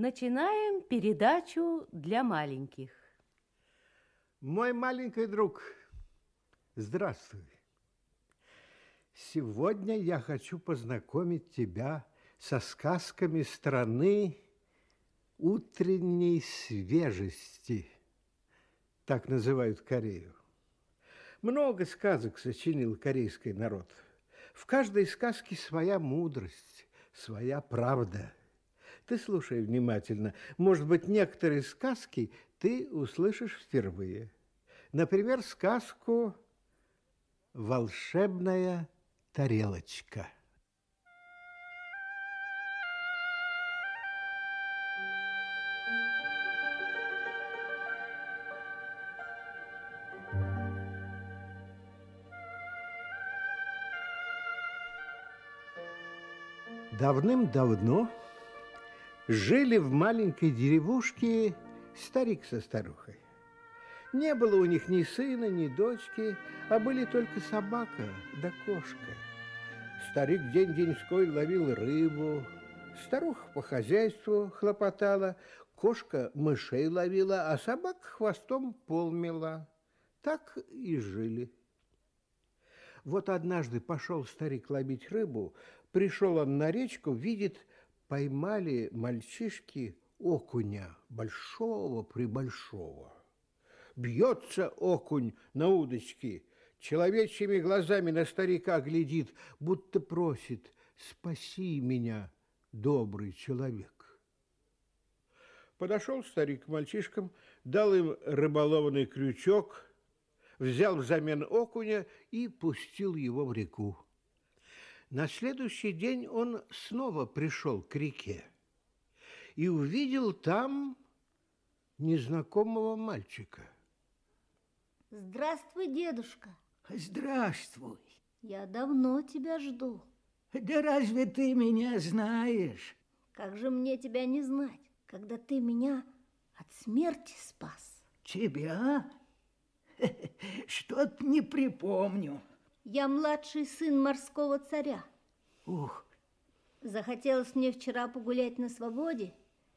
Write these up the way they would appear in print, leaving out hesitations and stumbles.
Начинаем передачу для маленьких. Мой маленький друг, здравствуй. Сегодня я хочу познакомить тебя со сказками страны утренней свежести. Так называют Корею. Много сказок сочинил корейский народ. В каждой сказке своя мудрость, своя правда. Ты слушай внимательно. Может быть, некоторые сказки ты услышишь впервые. Например, сказку «Волшебная тарелочка». Давным-давно жили в маленькой деревушке старик со старухой. Не было у них ни сына, ни дочки, а были только собака да кошка. Старик день-деньской ловил рыбу, старуха по хозяйству хлопотала, кошка мышей ловила, а собака хвостом пол мела. Так и жили. Вот однажды пошел старик ловить рыбу, пришел он на речку, видит, поймали мальчишки окуня, большого-пребольшого. Бьется окунь на удочке, человечьими глазами на старика глядит, будто просит: «Спаси меня, добрый человек». Подошел старик к мальчишкам, дал им рыболовный крючок, взял взамен окуня и пустил его в реку. На следующий день он снова пришел к реке и увидел там незнакомого мальчика. Здравствуй, дедушка. Здравствуй. Я давно тебя жду. Да разве ты меня знаешь? Как же мне тебя не знать, когда ты меня от смерти спас? Тебя? Что-то не припомню. Я младший сын морского царя. Ух. Захотелось мне вчера погулять на свободе.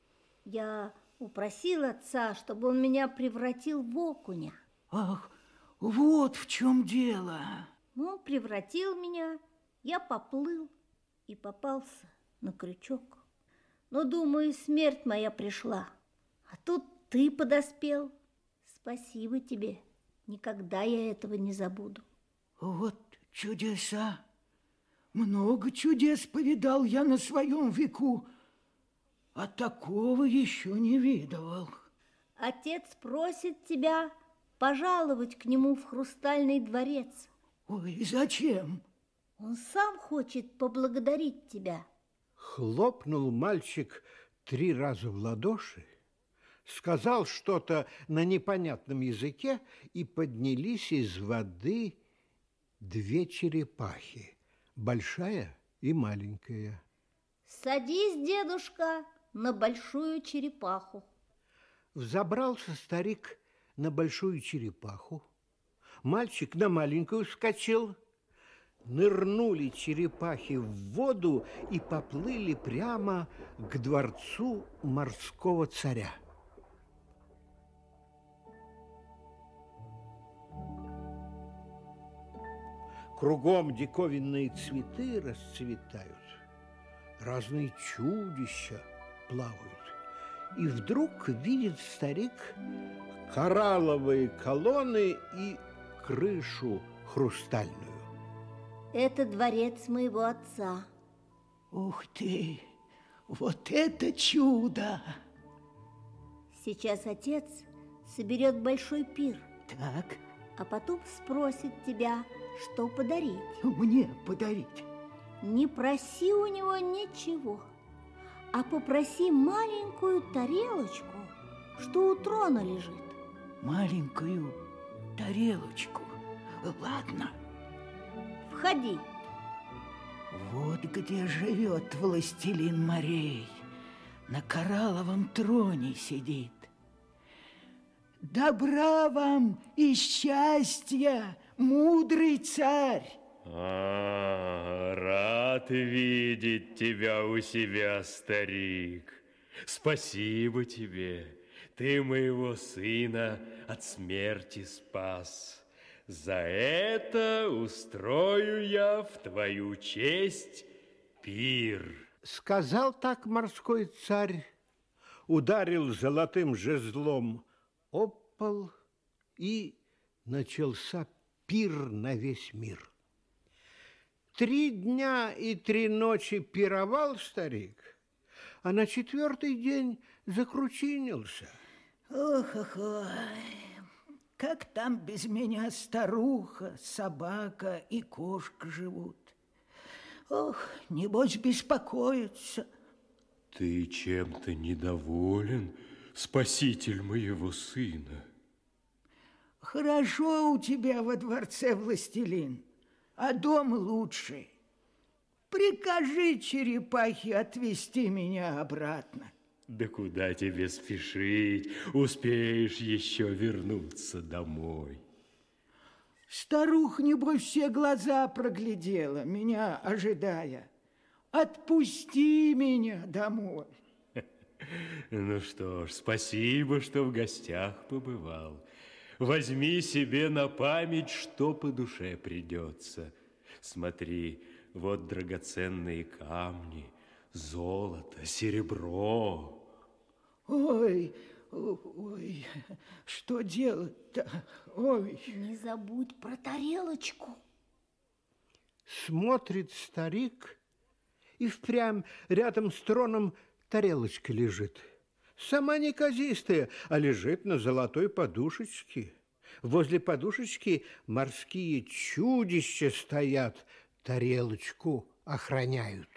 Я упросил отца, чтобы он меня превратил в окуня. Ах, вот в чем дело. Ну, превратил меня, я поплыл и попался на крючок. Но, думаю, смерть моя пришла. А тут ты подоспел. Спасибо тебе. Никогда я этого не забуду. Вот чудеса. Много чудес повидал я на своем веку, а такого еще не видывал. Отец просит тебя пожаловать к нему в Хрустальный дворец. Ой, зачем? Он сам хочет поблагодарить тебя. Хлопнул мальчик 3 раза в ладоши, сказал что-то на непонятном языке, и поднялись из воды 2 черепахи, большая и маленькая. Садись, дедушка, на большую черепаху. Взобрался старик на большую черепаху, мальчик на маленькую вскочил, нырнули черепахи в воду и поплыли прямо к дворцу морского царя. Кругом диковинные цветы расцветают, разные чудища плавают. И вдруг видит старик коралловые колонны и крышу хрустальную. Это дворец моего отца. Ух ты, вот это чудо! Сейчас отец соберет большой пир, Так, а потом спросит тебя, что подарить. мне подарить. Не проси у него ничего, а попроси маленькую тарелочку, что у трона лежит. Маленькую тарелочку. Ладно. Входи. Вот где живет властелин морей. На коралловом троне сидит. Добра вам и счастья, мудрый царь! Рад видеть тебя у себя, старик. Спасибо тебе. Ты моего сына от смерти спас. За это устрою я в твою честь пир. Сказал так морской царь, ударил золотым жезлом об пол, и начался пир на весь мир. 3 дня и 3 ночи пировал старик, а на 4-й день закручинился. Ох, как там без меня старуха, собака и кошка живут. Ох, небось беспокоятся. Ты чем-то недоволен, спаситель моего сына? Хорошо у тебя во дворце, властелин, а дом лучший. Прикажи черепахе отвезти меня обратно. Да куда тебе спешить? Успеешь еще вернуться домой. Старуха, небось, все глаза проглядела, меня ожидая. Отпусти меня домой. Ну что ж, спасибо, что в гостях побывал. Возьми себе на память, что по душе придется. Смотри, вот драгоценные камни, золото, серебро. Ой, что делать-то? Ой. Не забудь про тарелочку. Смотрит старик, и впрямь рядом с троном тарелочка лежит. Сама неказистая, а лежит на золотой подушечке. Возле подушечки морские чудища стоят, тарелочку охраняют.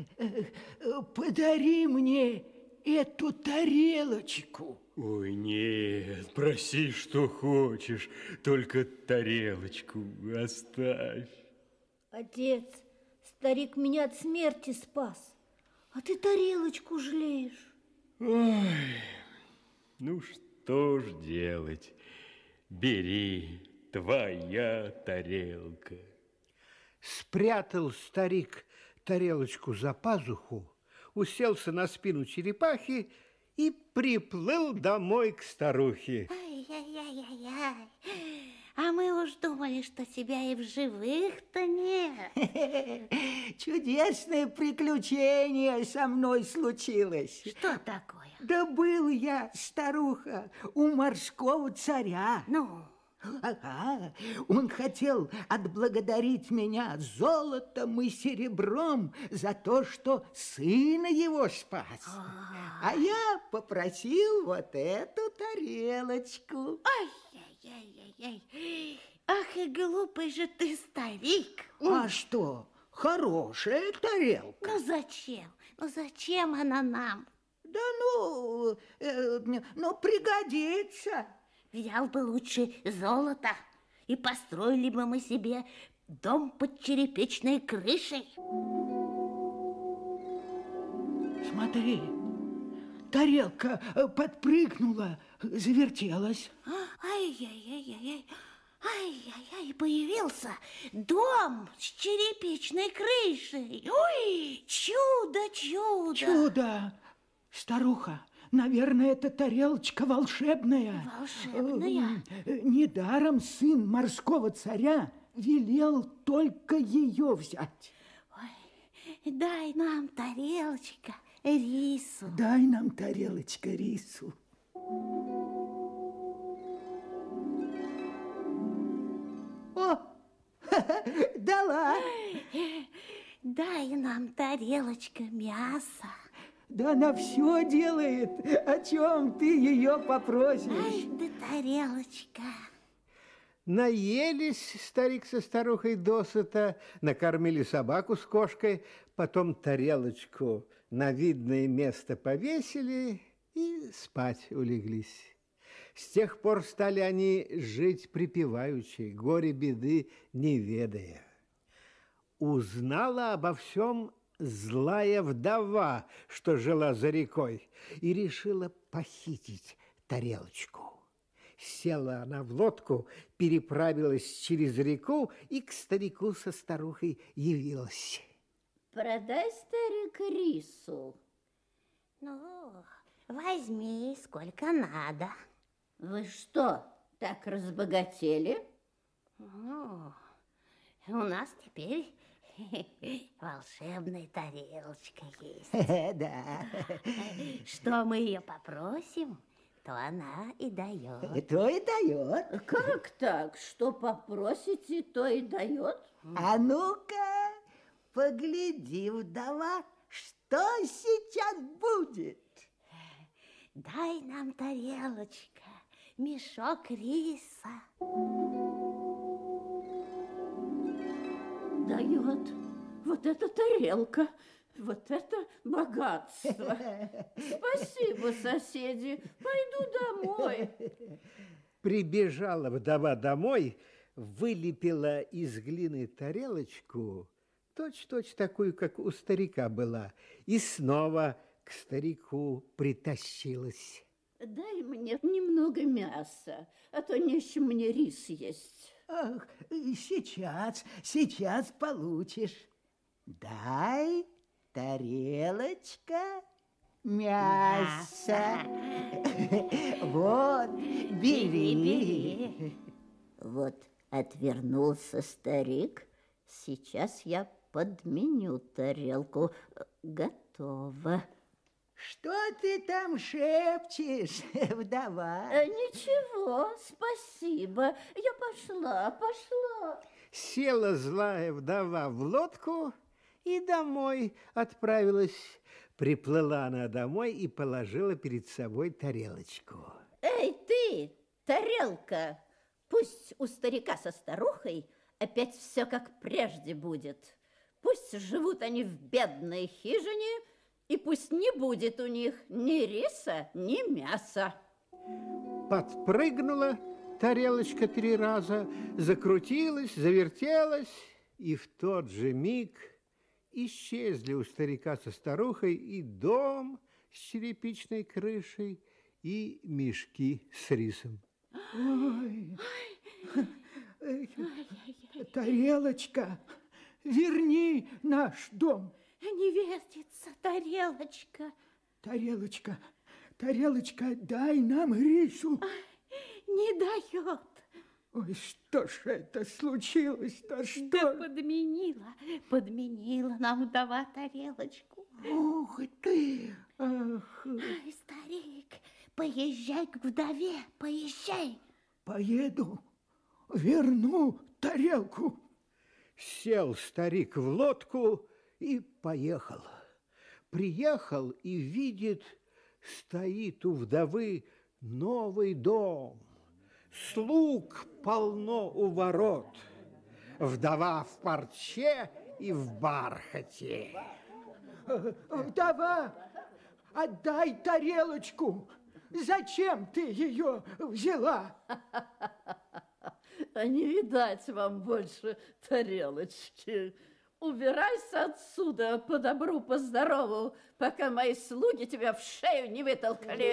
Подари мне эту тарелочку. Ой, нет, проси, что хочешь, только тарелочку оставь. Отец, старик меня от смерти спас, а ты тарелочку жалеешь. Ой, ну что ж делать? Бери, твоя тарелка. Спрятал старик тарелочку за пазуху, уселся на спину черепахи и приплыл домой к старухе. Ай-яй-яй-яй-яй. А мы уж думали, что тебя и в живых-то нет. Чудесное приключение со мной случилось. Что такое? Да был я, старуха, у морского царя. Ну? Ага, он хотел отблагодарить меня золотом и серебром за то, что сына его спас. А я попросил вот эту тарелочку. Ай-яй-яй-яй-яй. Ах, и глупый же ты старик. А что, хорошая тарелка? Ну зачем? Ну зачем она нам? Да ну пригодится. Взял бы лучше золото, и построили бы мы себе дом под черепичной крышей. Смотри, тарелка подпрыгнула, завертелась. Ай-яй-яй-яй-яй. Ай-яй-яй, появился дом с черепичной крышей. Ой, чудо, чудо. Чудо! Старуха, наверное, эта тарелочка волшебная. Волшебная? Недаром сын морского царя велел только ее взять. Ой, дай нам, тарелочка, рису. Дай нам, тарелочка, рису. О, дала. Дай нам, тарелочка, мяса. Да она все делает, о чем ты ее попросишь. Ай, да тарелочка. Наелись старик со старухой досыта, накормили собаку с кошкой, потом тарелочку на видное место повесили и спать улеглись. С тех пор стали они жить припеваючи, горе-беды не ведая. Узнала обо всем злая вдова, что жила за рекой, и решила похитить тарелочку. Села она в лодку, переправилась через реку и к старику со старухой явилась. Продай, старик, рису. Ну, возьми, сколько надо. Вы что, так разбогатели? Ну, у нас теперь волшебная тарелочка есть. Да, Что мы ее попросим, то она и дает. то и дает. Как так? Что попросите, то и дает? А ну-ка, погляди, вдова, что сейчас будет. Дай нам, тарелочка, мешок риса. Дает. Вот это тарелка, вот это богатство. Спасибо, соседи. Пойду домой. Прибежала вдова домой, вылепила из глины тарелочку, точь-точь такую, как у старика была, и снова к старику притащилась. Дай мне немного мяса, а то нечем мне рис есть. Ах, сейчас получишь. Дай, тарелочка, мясо. Вот, бери. Вот отвернулся старик. Сейчас я подменю тарелку. Готово. Что ты там шепчешь, вдова? Ничего, спасибо. Я пошла. Села злая вдова в лодку и домой отправилась. Приплыла она домой и положила перед собой тарелочку. Эй, ты, тарелка, пусть у старика со старухой опять все как прежде будет. Пусть живут они в бедной хижине, и пусть не будет у них ни риса, ни мяса. Подпрыгнула тарелочка 3 раза, закрутилась, завертелась, и в тот же миг исчезли у старика со старухой и дом с черепичной крышей, и мешки с рисом. Ой, тарелочка, верни наш дом. Невестица, тарелочка. Тарелочка, дай нам рису. Не дает. Ой, что ж это случилось-то, что? Да подменила нам вдова тарелочку. Ух ты! Ах, Ай, старик, поезжай к вдове, поезжай. поеду, верну тарелку. Сел старик в лодку и поехал. Приехал и видит, стоит у вдовы новый дом. Слуг полно у ворот. Вдова в парче и в бархате. Вдова, отдай тарелочку. Зачем ты ее взяла? А не видать вам больше тарелочки. Убирайся отсюда по добру, по здорову, пока мои слуги тебя в шею не вытолкали.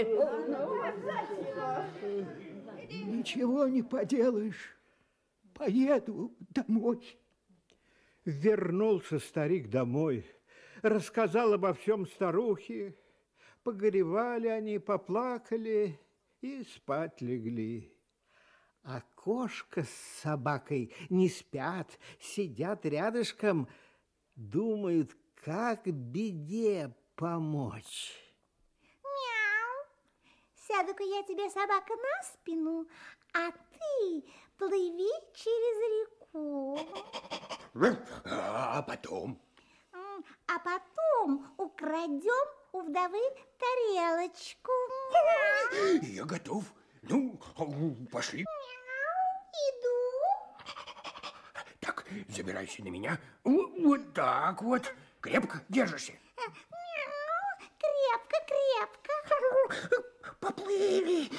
Ничего не поделаешь. Поеду домой. Вернулся старик домой, рассказал обо всем старухе. Погоревали они, поплакали и спать легли. А кошка с собакой не спят, сидят рядышком, думают, как беде помочь. Мяу. Сяду-ка я тебе, собака, на спину, а ты плыви через реку. А потом? А потом украдем у вдовы тарелочку. Я готов. Ну, пошли. Иду. Так, забирайся на меня. Вот так вот. Крепко держишься. Крепко. Поплыли.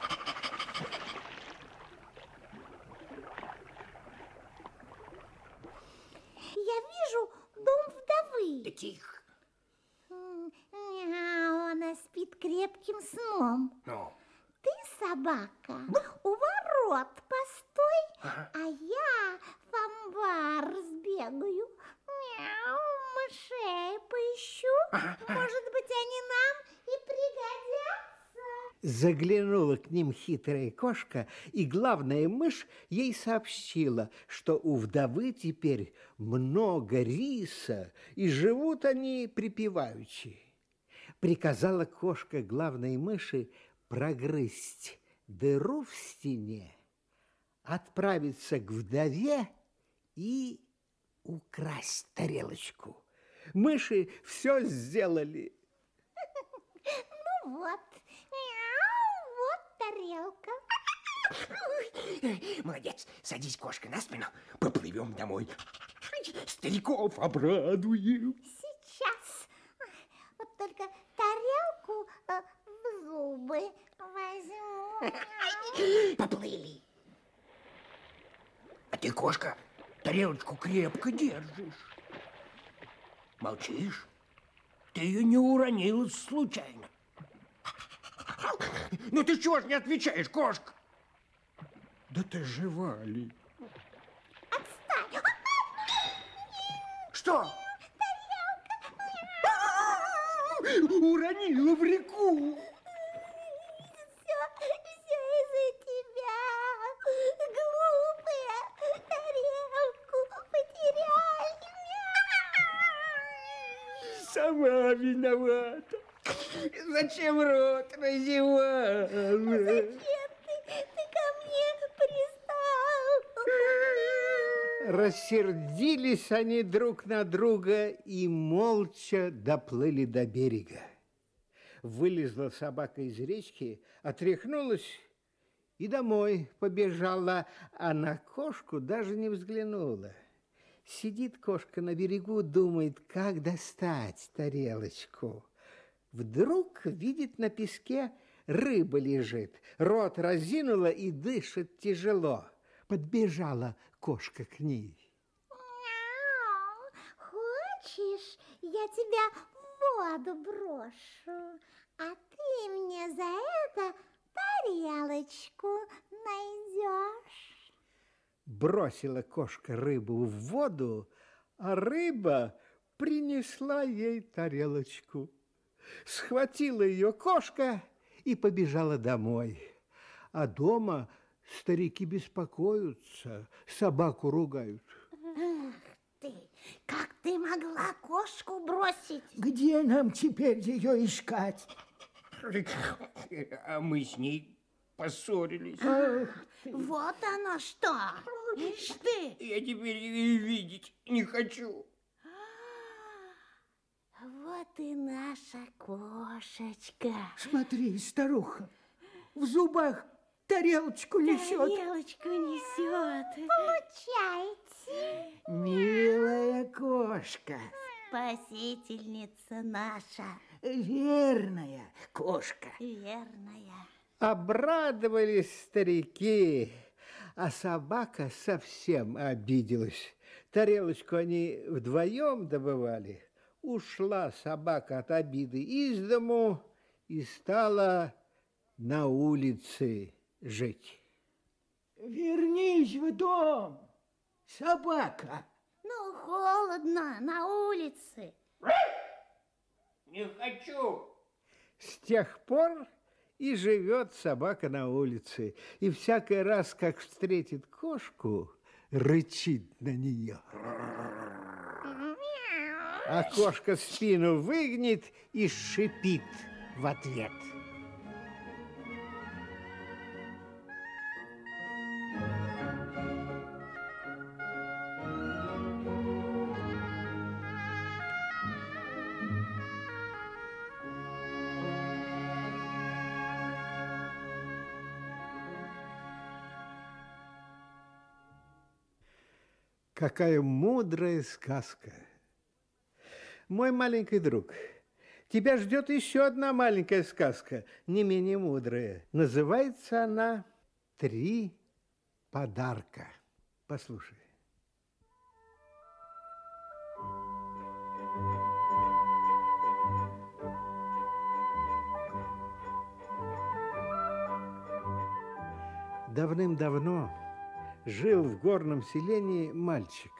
Я вижу дом вдовы. Да тихо. Она спит крепким сном. Ну, Ты, собака, у ворот постой, ага. а я в амбар сбегаю. Мяу, мышей поищу. Ага. Может быть, они нам Заглянула к ним хитрая кошка, и главная мышь ей сообщила, что у вдовы теперь много риса, и живут они припеваючи. Приказала кошка главной мыши прогрызть дыру в стене, отправиться к вдове и украсть тарелочку. Мыши все сделали. Ну вот, вот тарелка. Молодец, садись, кошка, на спину, поплывем домой. Стариков обрадуем. Сейчас. Вот только тарелку в зубы возьму. Поплыли. А ты, кошка, тарелочку крепко держишь. Молчишь? Ты ее не уронила случайно. Ну ты чего ж не отвечаешь, кошка? Да ты жива ли? Отстань. Что? Уронила в реку. Все из-за тебя. Глупая, тарелку потеряли. Сама виновата. Зачем рот разевала? Зачем ты ко мне пристал? Рассердились они друг на друга и молча доплыли до берега. Вылезла собака из речки, отряхнулась и домой побежала, а на кошку даже не взглянула. Сидит кошка на берегу, думает, как достать тарелочку. Вдруг видит на песке рыба лежит, рот разинула и дышит тяжело. Подбежала кошка к ней. Мяу. Хочешь, я тебя в воду брошу, а ты мне за это тарелочку найдешь? Бросила кошка рыбу в воду, а рыба принесла ей тарелочку. Схватила ее кошка и побежала домой. А дома старики беспокоятся, собаку ругают. Как ты могла кошку бросить? Где нам теперь ее искать? А мы с ней поссорились. Вот оно что! Ишь ты! Я теперь ее видеть не хочу. Вот и наша кошечка. Смотри, старуха, в зубах тарелочку несет. Тарелочку несет. Получайте. Милая кошка, Спасительница наша, верная кошка. верная. Обрадовались старики, а собака совсем обиделась. Тарелочку они вдвоем добывали. Ушла собака от обиды из дому и стала на улице жить. Вернись в дом, собака. Ну, холодно на улице. Не хочу. С тех пор и живет собака на улице, и всякий раз, как встретит кошку, рычит на нее. А кошка спину выгнет и шипит в ответ. Какая мудрая сказка! Мой маленький друг, тебя ждет еще одна маленькая сказка, не менее мудрая. Называется она «Три подарка». Послушай. Давным-давно жил в горном селении мальчик.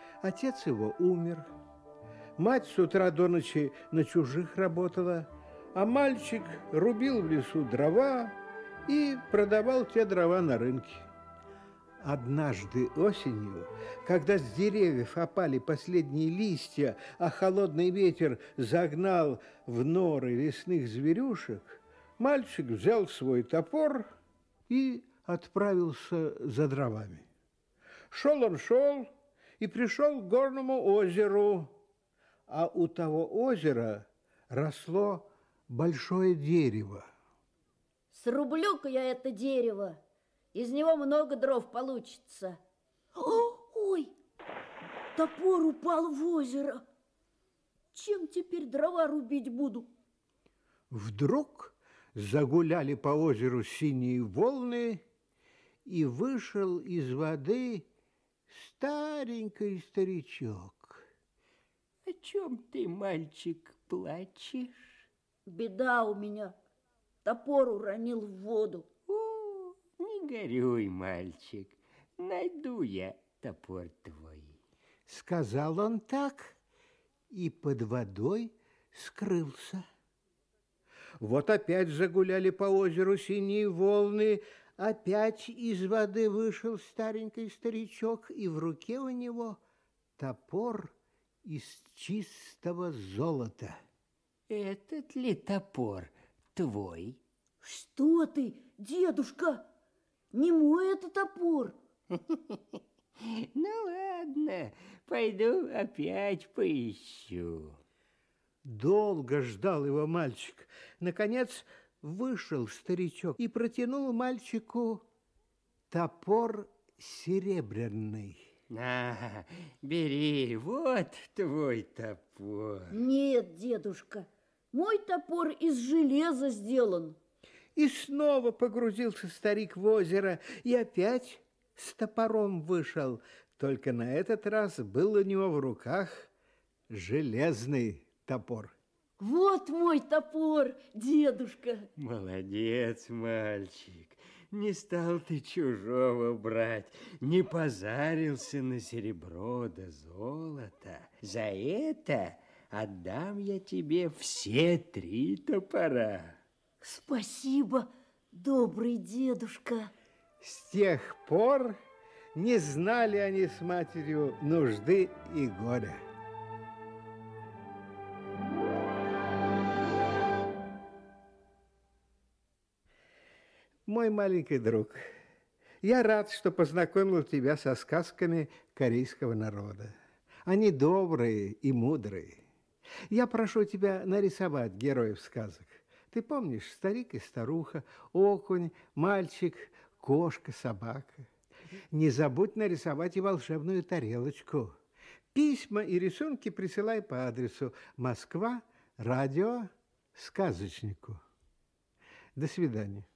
Отец его умер. Мать с утра до ночи на чужих работала, а мальчик рубил в лесу дрова и продавал те дрова на рынке. Однажды осенью, когда с деревьев опали последние листья, а холодный ветер загнал в норы лесных зверюшек, мальчик взял свой топор и отправился за дровами. Шел он, шел и пришел к горному озеру, а у того озера росло большое дерево. Срублю-ка я это дерево, из него много дров получится. Ой, топор упал в озеро. Чем теперь дрова рубить буду? Вдруг загуляли по озеру синие волны, и вышел из воды старенький старичок. О чем ты, мальчик, плачешь? Беда у меня. Топор уронил в воду. О, не горюй, мальчик, найду я топор твой. Сказал он так и под водой скрылся. Вот опять загуляли по озеру синие волны, опять из воды вышел старенький старичок, и в руке у него топор из чистого золота. Этот ли топор твой? Что ты, дедушка? Не мой это топор. Ну ладно, пойду опять поищу. Долго ждал его мальчик. Наконец вышел старичок и протянул мальчику топор серебряный. На, бери, вот твой топор. Нет, дедушка, мой топор из железа сделан. И снова погрузился старик в озеро, и опять с топором вышел. Только на этот раз был у него в руках железный топор. Вот мой топор, дедушка. Молодец, мальчик. Не стал ты чужого брать, не позарился на серебро да золото. За это отдам я тебе все 3 топора. Спасибо, добрый дедушка. С тех пор не знали они с матерью нужды и горя. Мой маленький друг, я рад, что познакомил тебя со сказками корейского народа. Они добрые и мудрые. Я прошу тебя нарисовать героев сказок. Ты помнишь, старик и старуха, окунь, мальчик, кошка, собака. Не забудь нарисовать и волшебную тарелочку. Письма и рисунки присылай по адресу Москва, радио Сказочнику. До свидания.